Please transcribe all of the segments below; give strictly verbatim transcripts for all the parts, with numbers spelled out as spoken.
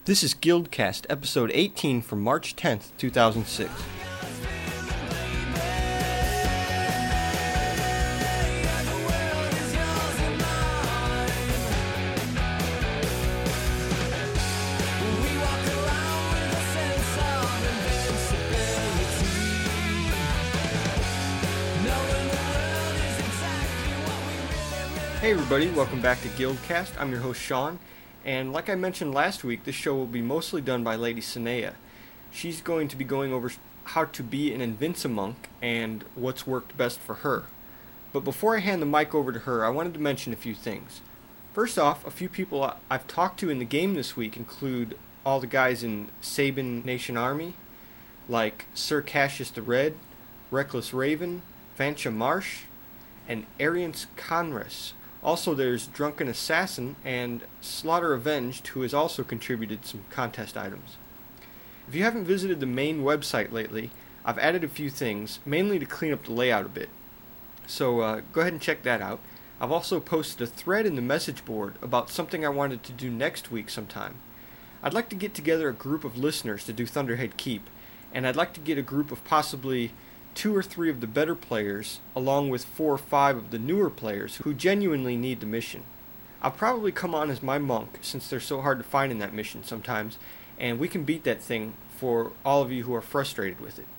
This is Guildcast, episode eighteen from March tenth, two thousand six. Hey everybody, welcome back to Guildcast. I'm your host Sean, and like I mentioned last week, this show will be mostly done by Lady Sinea. She's going to be going over how to be an Invincimonk and what's worked best for her. But before I hand the mic over to her, I wanted to mention a few things. First off, a few people I've talked to in the game this week include all the guys in Sabin Nation Army, like Sir Cassius the Red, Reckless Raven, Fancha Marsh, and Ariance Conres. Also, there's Drunken Assassin and Slaughter Avenged, who has also contributed some contest items. If you haven't visited the main website lately, I've added a few things, mainly to clean up the layout a bit. So uh, go ahead and check that out. I've also posted a thread in the message board about something I wanted to do next week sometime. I'd like to get together a group of listeners to do Thunderhead Keep, and I'd like to get a group of possibly two or three of the better players, along with four or five of the newer players who genuinely need the mission. I'll probably come on as my monk, since they're so hard to find in that mission sometimes, and we can beat that thing for all of you who are frustrated with it.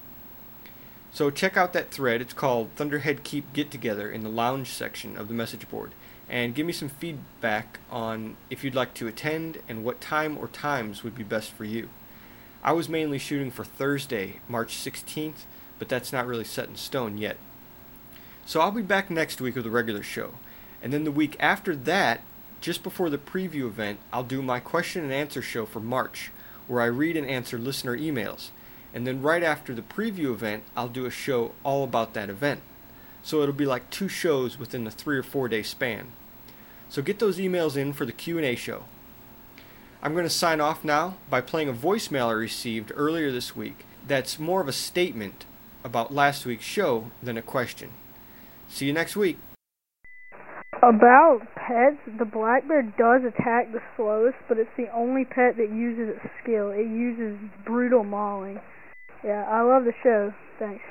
So check out that thread. It's called Thunderhead Keep Get Together in the lounge section of the message board, and give me some feedback on if you'd like to attend and what time or times would be best for you. I was mainly shooting for Thursday, March sixteenth, but that's not really set in stone yet. So I'll be back next week with a regular show. And then the week after that, just before the preview event, I'll do my question and answer show for March, where I read and answer listener emails. And then right after the preview event, I'll do a show all about that event. So it'll be like two shows within the three or four day span. So get those emails in for the Q and A show. I'm going to sign off now by playing a voicemail I received earlier this week that's more of a statement about last week's show than a question. See you next week. About pets, the black bear does attack the slowest, but it's the only pet that uses its skill. It uses brutal mauling. Yeah, I love the show. Thanks.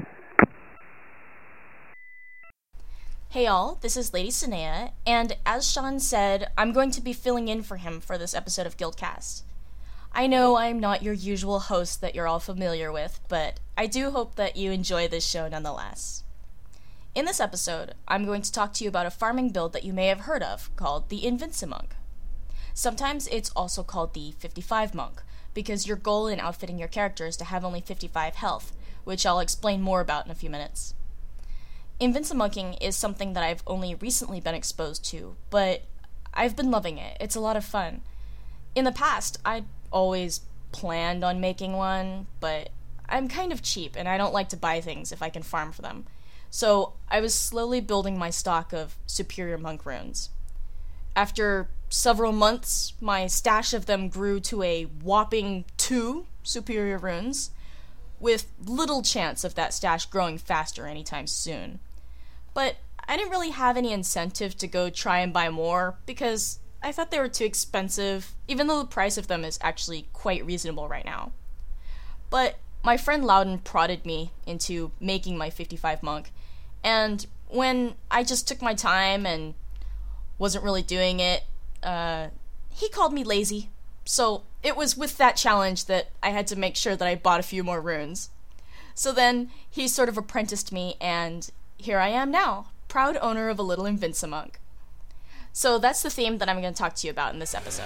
Hey all, this is Lady Sinea, and as Sean said, I'm going to be filling in for him for this episode of Guildcast. I know I'm not your usual host that you're all familiar with, but I do hope that you enjoy this show nonetheless. In this episode, I'm going to talk to you about a farming build that you may have heard of, called the Invincimonk. Sometimes it's also called the fifty-five monk, because your goal in outfitting your character is to have only fifty-five health, which I'll explain more about in a few minutes. Invincimonking is something that I've only recently been exposed to, but I've been loving it. It's a lot of fun. In the past, I'd always planned on making one, but I'm kind of cheap and I don't like to buy things if I can farm for them. So I was slowly building my stock of superior monk runes. After several months, my stash of them grew to a whopping two superior runes, with little chance of that stash growing faster anytime soon. But I didn't really have any incentive to go try and buy more, because I thought they were too expensive, even though the price of them is actually quite reasonable right now. But my friend Loudon prodded me into making my fifty-five monk, and when I just took my time and wasn't really doing it, uh, he called me lazy. So it was with that challenge that I had to make sure that I bought a few more runes. So then he sort of apprenticed me, and here I am now, proud owner of a little Invincimonk. So that's the theme that I'm going to talk to you about in this episode.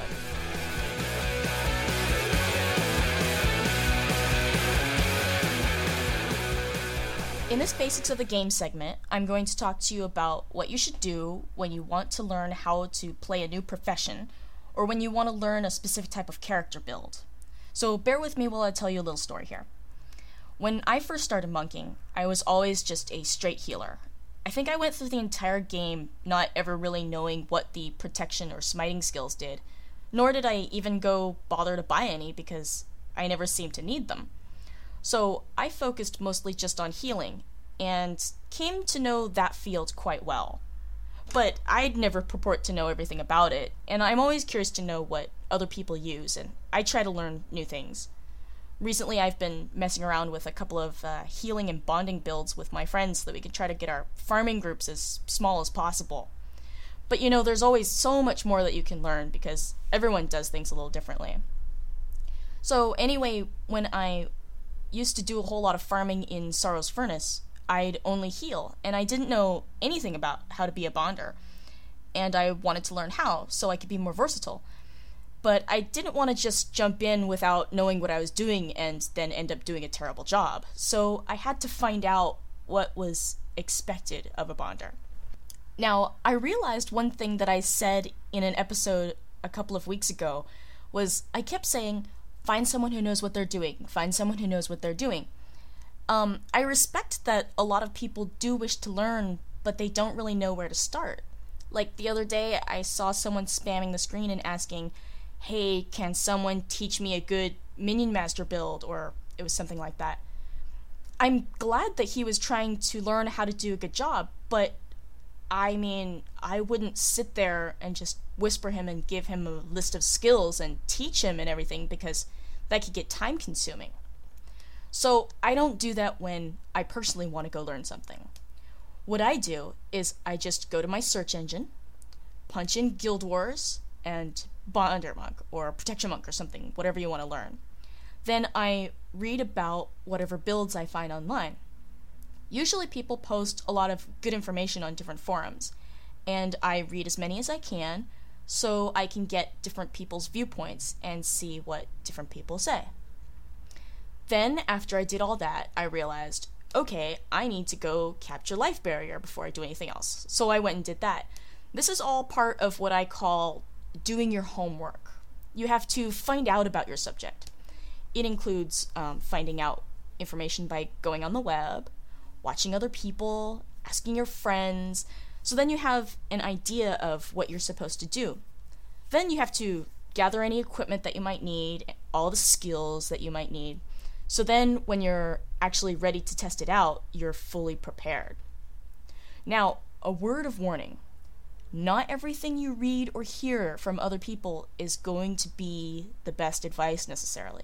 In this Basics of the Game segment, I'm going to talk to you about what you should do when you want to learn how to play a new profession, or when you want to learn a specific type of character build. So bear with me while I tell you a little story here. When I first started monking, I was always just a straight healer. I think I went through the entire game not ever really knowing what the protection or smiting skills did, nor did I even go bother to buy any because I never seemed to need them. So I focused mostly just on healing, and came to know that field quite well. But I'd never purport to know everything about it, and I'm always curious to know what other people use, and I try to learn new things. Recently, I've been messing around with a couple of uh, healing and bonding builds with my friends so that we can try to get our farming groups as small as possible. But you know, there's always so much more that you can learn because everyone does things a little differently. So anyway, when I used to do a whole lot of farming in Sorrow's Furnace, I'd only heal, and I didn't know anything about how to be a bonder. And I wanted to learn how, so I could be more versatile. But I didn't want to just jump in without knowing what I was doing and then end up doing a terrible job. So I had to find out what was expected of a bonder. Now, I realized one thing that I said in an episode a couple of weeks ago was I kept saying, find someone who knows what they're doing, find someone who knows what they're doing. Um, I respect that a lot of people do wish to learn, but they don't really know where to start. Like the other day, I saw someone spamming the screen and asking, hey, can someone teach me a good Minion Master build, or it was something like that. I'm glad that he was trying to learn how to do a good job, but I mean, I wouldn't sit there and just whisper him and give him a list of skills and teach him and everything, because that could get time consuming. So I don't do that when I personally want to go learn something. What I do is I just go to my search engine, punch in Guild Wars and Bonder Monk or Protection Monk or something, whatever you want to learn. Then I read about whatever builds I find online. Usually people post a lot of good information on different forums, and I read as many as I can so I can get different people's viewpoints and see what different people say. Then, after I did all that, I realized, okay, I need to go capture Life Barrier before I do anything else. So I went and did that. This is all part of what I call doing your homework. You have to find out about your subject. It includes um, finding out information by going on the web, watching other people, asking your friends, so then you have an idea of what you're supposed to do. Then you have to gather any equipment that you might need, all the skills that you might need, so then when you're actually ready to test it out, you're fully prepared. Now, a word of warning. Not everything you read or hear from other people is going to be the best advice necessarily.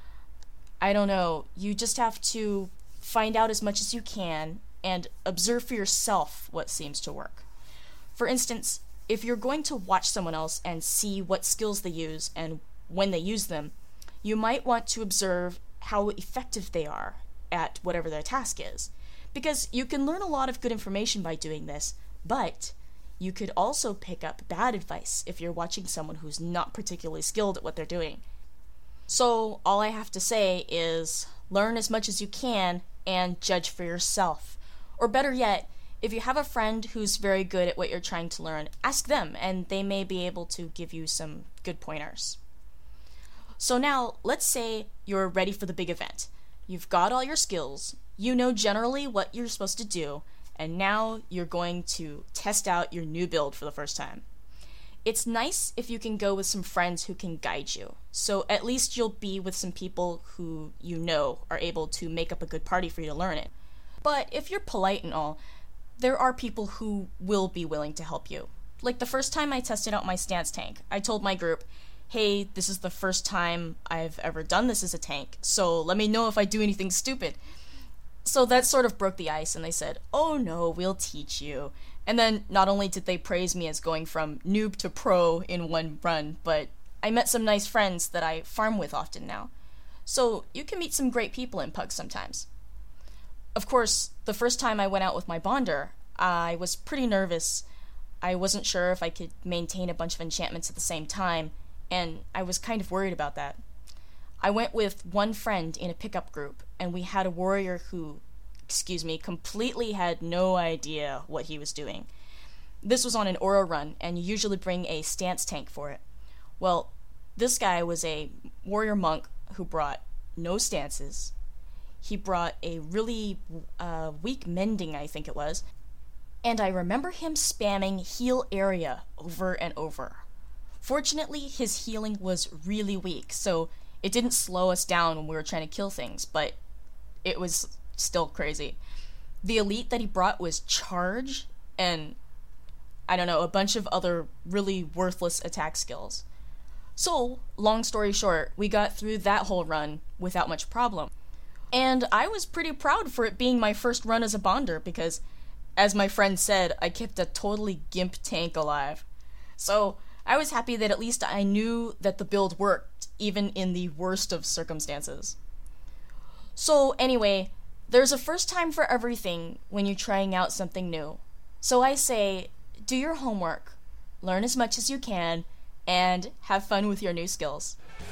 I don't know, you just have to find out as much as you can and observe for yourself what seems to work. For instance, if you're going to watch someone else and see what skills they use and when they use them, you might want to observe how effective they are at whatever their task is. Because you can learn a lot of good information by doing this, but you could also pick up bad advice if you're watching someone who's not particularly skilled at what they're doing. So all I have to say is learn as much as you can and judge for yourself. Or better yet, if you have a friend who's very good at what you're trying to learn, ask them and they may be able to give you some good pointers. So now, let's say you're ready for the big event. You've got all your skills, you know generally what you're supposed to do, and now you're going to test out your new build for the first time. It's nice if you can go with some friends who can guide you, so at least you'll be with some people who you know are able to make up a good party for you to learn it. But if you're polite and all, there are people who will be willing to help you. Like the first time I tested out my stance tank, I told my group, hey, this is the first time I've ever done this as a tank, so let me know if I do anything stupid. So that sort of broke the ice, and they said, oh no, we'll teach you. And then not only did they praise me as going from noob to pro in one run, but I met some nice friends that I farm with often now. So you can meet some great people in Pug sometimes. Of course, the first time I went out with my bonder, I was pretty nervous. I wasn't sure if I could maintain a bunch of enchantments at the same time, and I was kind of worried about that. I went with one friend in a pickup group, and we had a warrior who, excuse me, completely had no idea what he was doing. This was on an Aura run, and you usually bring a stance tank for it. Well, this guy was a warrior monk who brought no stances. He brought a really uh, weak mending, I think it was, and I remember him spamming heal area over and over. Fortunately, his healing was really weak, so it didn't slow us down when we were trying to kill things, but it was still crazy. The elite that he brought was Charge, and I don't know, a bunch of other really worthless attack skills. So, long story short, we got through that whole run without much problem. And I was pretty proud for it being my first run as a bonder because, as my friend said, I kept a totally gimp tank alive. So, I was happy that at least I knew that the build worked, even in the worst of circumstances. So, anyway, there's a first time for everything when you're trying out something new. So I say, do your homework, learn as much as you can, and have fun with your new skills.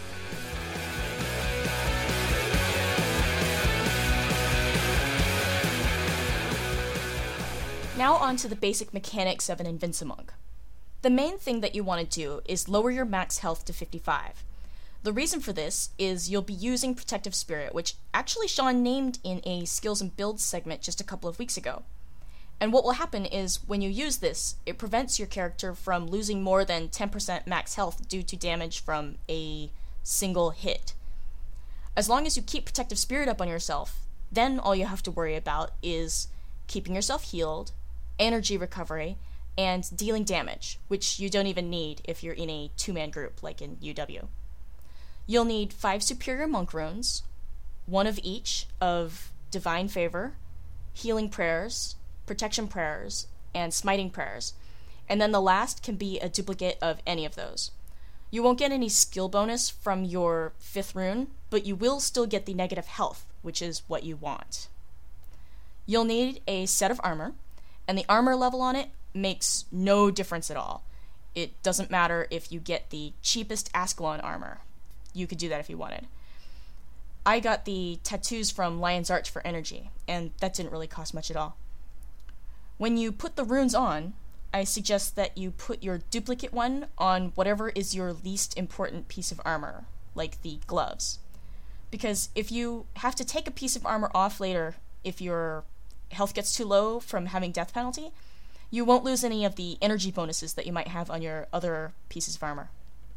Now on to the basic mechanics of an Invincimonk. The main thing that you want to do is lower your max health to fifty-five. The reason for this is you'll be using Protective Spirit, which actually Sean named in a Skills and Builds segment just a couple of weeks ago. And what will happen is, when you use this, it prevents your character from losing more than ten percent max health due to damage from a single hit. As long as you keep Protective Spirit up on yourself, then all you have to worry about is keeping yourself healed, energy recovery, and dealing damage, which you don't even need if you're in a two-man group like in U W. You'll need five Superior Monk Runes, one of each of Divine Favor, Healing Prayers, Protection Prayers, and Smiting Prayers, and then the last can be a duplicate of any of those. You won't get any skill bonus from your fifth rune, but you will still get the negative health, which is what you want. You'll need a set of armor, and the armor level on it makes no difference at all. It doesn't matter if you get the cheapest Ascalon armor. You could do that if you wanted. I got the tattoos from Lion's Arch for energy, and that didn't really cost much at all. When you put the runes on, I suggest that you put your duplicate one on whatever is your least important piece of armor, like the gloves. Because if you have to take a piece of armor off later if your health gets too low from having death penalty, you won't lose any of the energy bonuses that you might have on your other pieces of armor.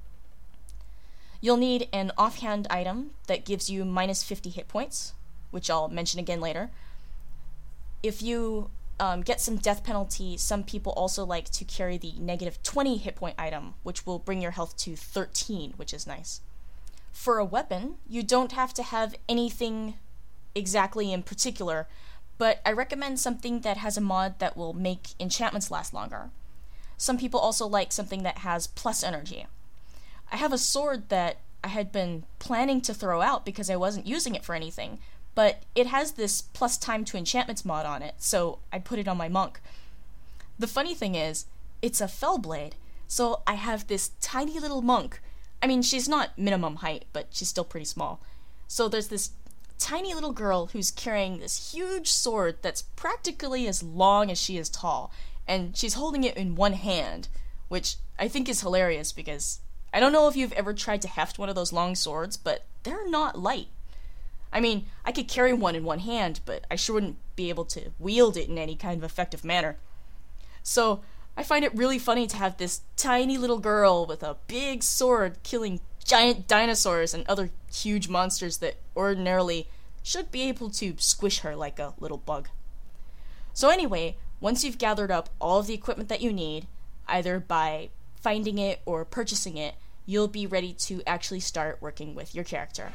You'll need an offhand item that gives you minus fifty hit points, which I'll mention again later. If you um, get some death penalty, some people also like to carry the negative twenty hit point item, which will bring your health to thirteen, which is nice. For a weapon, you don't have to have anything exactly in particular, but I recommend something that has a mod that will make enchantments last longer. Some people also like something that has plus energy. I have a sword that I had been planning to throw out because I wasn't using it for anything, but it has this plus time to enchantments mod on it, so I put it on my monk. The funny thing is, it's a Fellblade, so I have this tiny little monk. I mean, she's not minimum height, but she's still pretty small. So there's this tiny little girl who's carrying this huge sword that's practically as long as she is tall, and she's holding it in one hand, which I think is hilarious because I don't know if you've ever tried to heft one of those long swords, but they're not light. I mean, I could carry one in one hand, but I sure wouldn't be able to wield it in any kind of effective manner. So I find it really funny to have this tiny little girl with a big sword killing giant dinosaurs and other huge monsters that ordinarily should be able to squish her like a little bug. So anyway, once you've gathered up all of the equipment that you need, either by finding it or purchasing it, you'll be ready to actually start working with your character.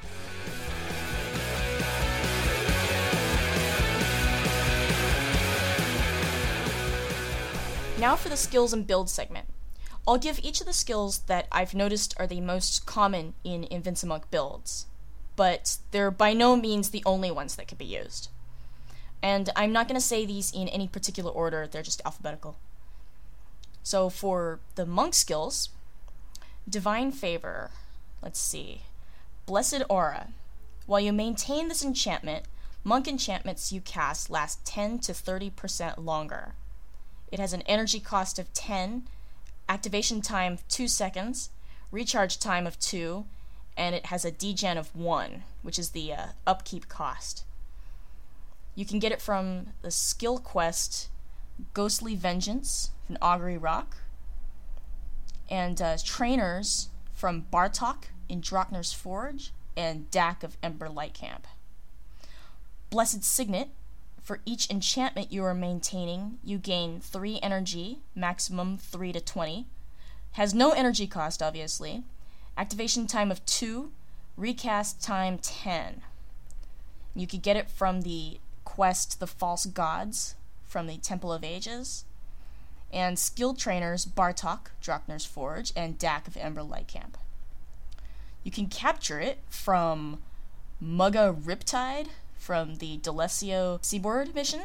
Now for the skills and build segment. I'll give each of the skills that I've noticed are the most common in Invincimonk builds, but they're by no means the only ones that can be used. And I'm not going to say these in any particular order, they're just alphabetical. So for the monk skills, Divine Favor, let's see, Blessed Aura. While you maintain this enchantment, monk enchantments you cast last ten to thirty percent longer. It has an energy cost of ten, activation time of two seconds, recharge time of two, and it has a degen of one, which is the uh, upkeep cost. You can get it from the skill quest Ghostly Vengeance from Augury Rock, and uh, trainers from Bartok in Drockner's Forge, and Dak of Ember Light Camp. Blessed Signet. For each enchantment you are maintaining, you gain three energy, maximum three to twenty. Has no energy cost, obviously, activation time of two, recast time ten. You could get it from the quest The False Gods from the Temple of Ages, and skill trainers Bartok, Draknar's Forge, and Dak of Ember Lightcamp. You can capture it from Mugga Riptide from the Delesio Seaboard mission,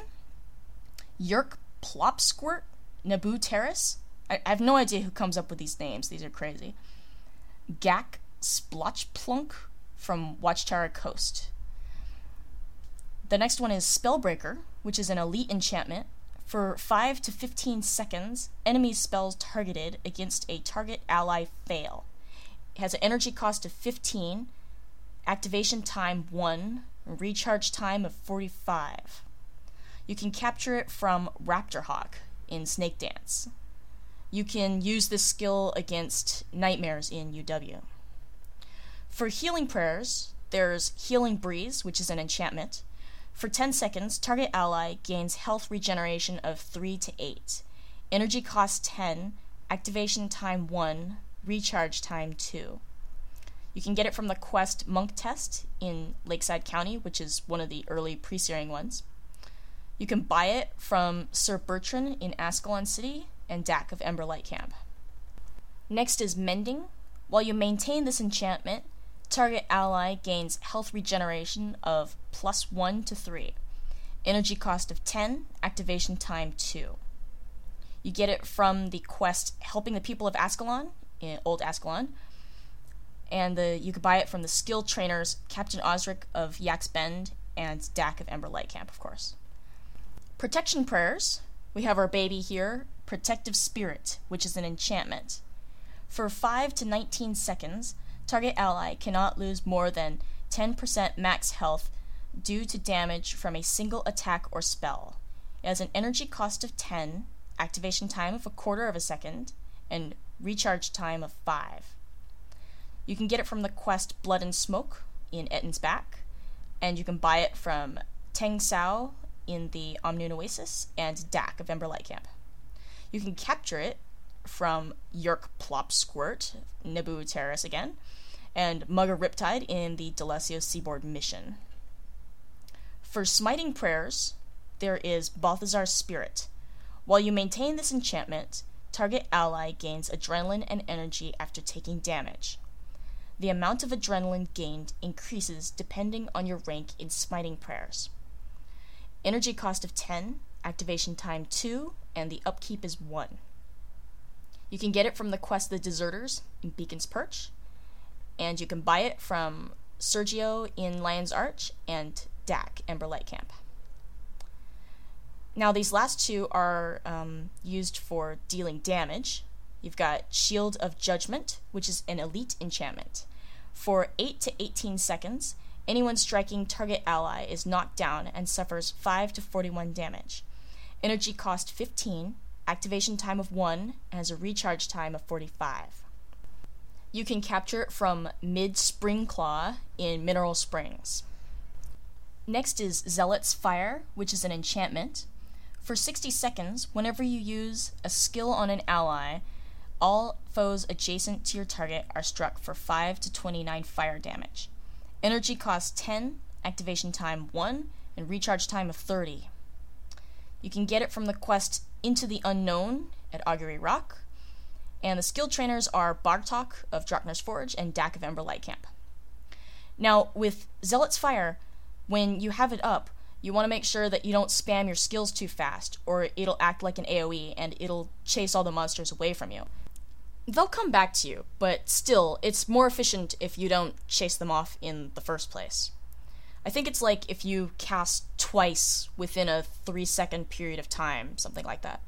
Yerk Plopsquirt, Naboo Terrace. I, I have no idea who comes up with these names, these are crazy. Gak Splotchplunk from Watchtower Coast. The next one is Spellbreaker, which is an elite enchantment. For five to fifteen seconds, enemy spells targeted against a target ally fail. It has an energy cost of fifteen, activation time one, recharge time of forty-five. You can capture it from Raptorhawk in Snake Dance. You can use this skill against nightmares in U W. For healing prayers, there's Healing Breeze, which is an enchantment. For ten seconds, target ally gains health regeneration of three to eight. Energy cost ten, activation time one, recharge time two. You can get it from the quest Monk Test in Lakeside County, which is one of the early pre-searing ones. You can buy it from Sir Bertrand in Ascalon City and Dak of Ember Lightcamp. Next is Mending. While you maintain this enchantment, target ally gains health regeneration of plus one to three. Energy cost of ten, activation time two. You get it from the quest Helping the People of Ascalon in Old Ascalon, and the, you could buy it from the skill trainers Captain Osric of Yak's Bend and Dak of Ember Lightcamp, of course. Protection prayers. We have our baby here, Protective Spirit, which is an enchantment. For five to nineteen seconds, target ally cannot lose more than ten percent max health due to damage from a single attack or spell. It has an energy cost of ten, activation time of a quarter of a second, and recharge time of five. You can get it from the quest Blood and Smoke in Ettin's Back, and you can buy it from Teng Sao in the Omnoon Oasis and Dak of Ember Lightcamp. You can capture it from Yerk Plopsquirt, Naboo Terrace again, and Mugga Riptide in the Delesio Seaboard mission. For Smiting Prayers, there is Balthazar's Spirit. While you maintain this enchantment, target ally gains adrenaline and energy after taking damage. The amount of adrenaline gained increases depending on your rank in Smiting Prayers. Energy cost of ten, activation time two, and the upkeep is one. You can get it from the quest The Deserters in Beacon's Perch, and you can buy it from Sergio in Lion's Arch and Dak, Ember Lightcamp. Now these last two are um, used for dealing damage. You've got Shield of Judgment, which is an elite enchantment. For eight to eighteen seconds, anyone striking target ally is knocked down and suffers five to forty-one damage. Energy cost fifteen, activation time of one, and has a recharge time of forty-five. You can capture it from Mid-Spring Claw in Mineral Springs. Next is Zealot's Fire, which is an enchantment. For sixty seconds, whenever you use a skill on an ally, all foes adjacent to your target are struck for five to twenty-nine fire damage. Energy cost ten, activation time one, and recharge time of thirty. You can get it from the quest Into the Unknown at Augury Rock, and the skill trainers are Bartok of Draknar's Forge and Dak of Ember Lightcamp. Now, with Zealot's Fire, when you have it up, you want to make sure that you don't spam your skills too fast, or it'll act like an AoE and it'll chase all the monsters away from you. They'll come back to you, but still, it's more efficient if you don't chase them off in the first place. I think it's like if you cast twice within a three second period of time, something like that.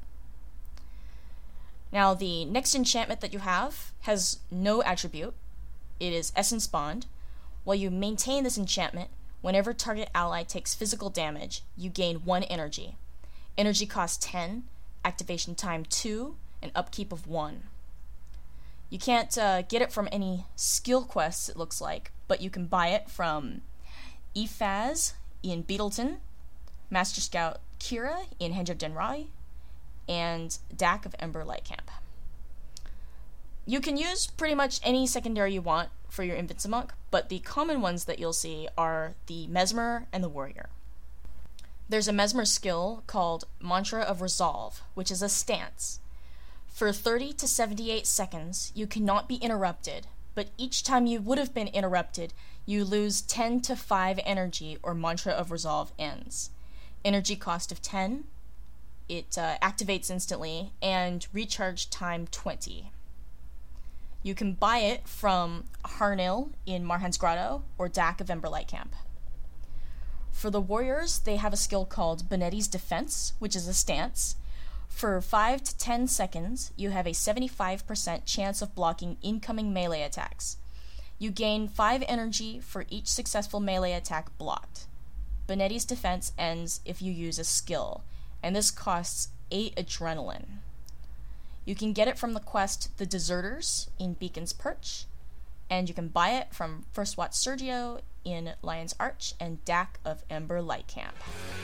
Now, the next enchantment that you have has no attribute. It is Essence Bond. While you maintain this enchantment, whenever target ally takes physical damage, you gain one energy. Energy cost ten, activation time two, and upkeep of one. You can't uh, get it from any skill quests, it looks like, but you can buy it from Ephaz in Beetleton, Master Scout Kira in Henge of Denrai, and Dak of Ember Lightcamp. You can use pretty much any secondary you want for your Invincimonk, but the common ones that you'll see are the Mesmer and the Warrior. There's a Mesmer skill called Mantra of Resolve, which is a stance. For thirty to seventy-eight seconds, you cannot be interrupted, but each time you would have been interrupted, you lose ten to five energy, or Mantra of Resolve ends. Energy cost of ten, it uh, activates instantly, and recharge time twenty. You can buy it from Harnil in Marhan's Grotto, or Dak of Emberlight Camp. For the Warriors, they have a skill called Bonetti's Defense, which is a stance. For five to ten seconds, you have a seventy-five percent chance of blocking incoming melee attacks. You gain five energy for each successful melee attack blocked. Bonetti's Defense ends if you use a skill, and this costs eight adrenaline. You can get it from the quest The Deserters in Beacon's Perch, and you can buy it from First Watch Sergio in Lion's Arch and Dak of Ember Light Camp.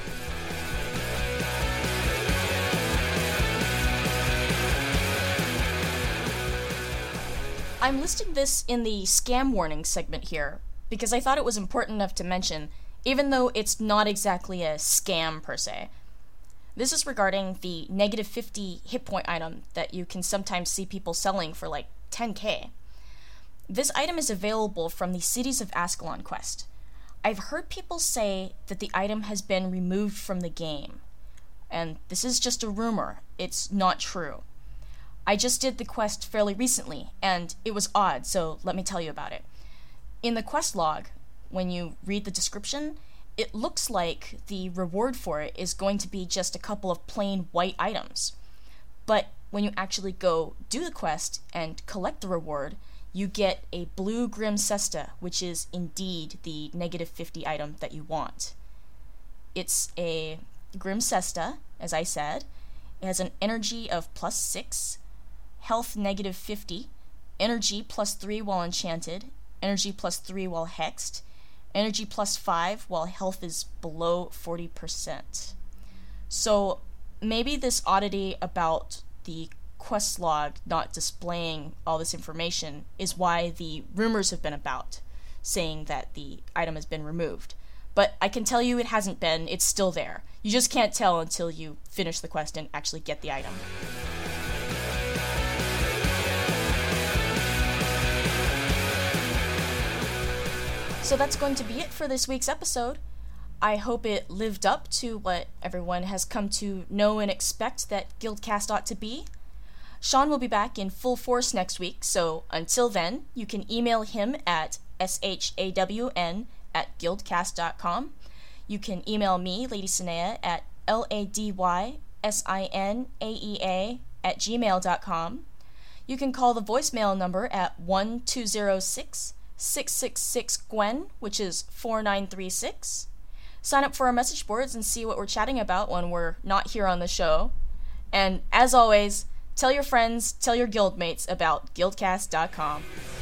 I'm listing this in the scam warning segment here because I thought it was important enough to mention, even though it's not exactly a scam per se. This is regarding the negative fifty hit point item that you can sometimes see people selling for like ten K. This item is available from the Cities of Ascalon quest. I've heard people say that the item has been removed from the game, and this is just a rumor. It's not true. I just did the quest fairly recently, and it was odd, so let me tell you about it. In the quest log, when you read the description, it looks like the reward for it is going to be just a couple of plain white items. But when you actually go do the quest and collect the reward, you get a blue Grim Cesta, which is indeed the negative fifty item that you want. It's a Grim Cesta, as I said. It has an energy of plus six, health negative fifty, energy plus three while enchanted, energy plus three while hexed, energy plus five while health is below forty percent. So maybe this oddity about the quest log not displaying all this information is why the rumors have been about, saying that the item has been removed. But I can tell you it hasn't been, it's still there. You just can't tell until you finish the quest and actually get the item. So that's going to be it for this week's episode. I hope it lived up to what everyone has come to know and expect that Guildcast ought to be. Sean will be back in full force next week, so until then, you can email him at shawn at guildcast dot com. You can email me, Lady Sinea, at ladysynaea at gmail dot com. You can call the voicemail number at one two zero six, six six six, G W E N, which is four nine three six. Sign up for our message boards and see what we're chatting about when we're not here on the show. And as always, tell your friends, tell your guildmates about guildcast dot com.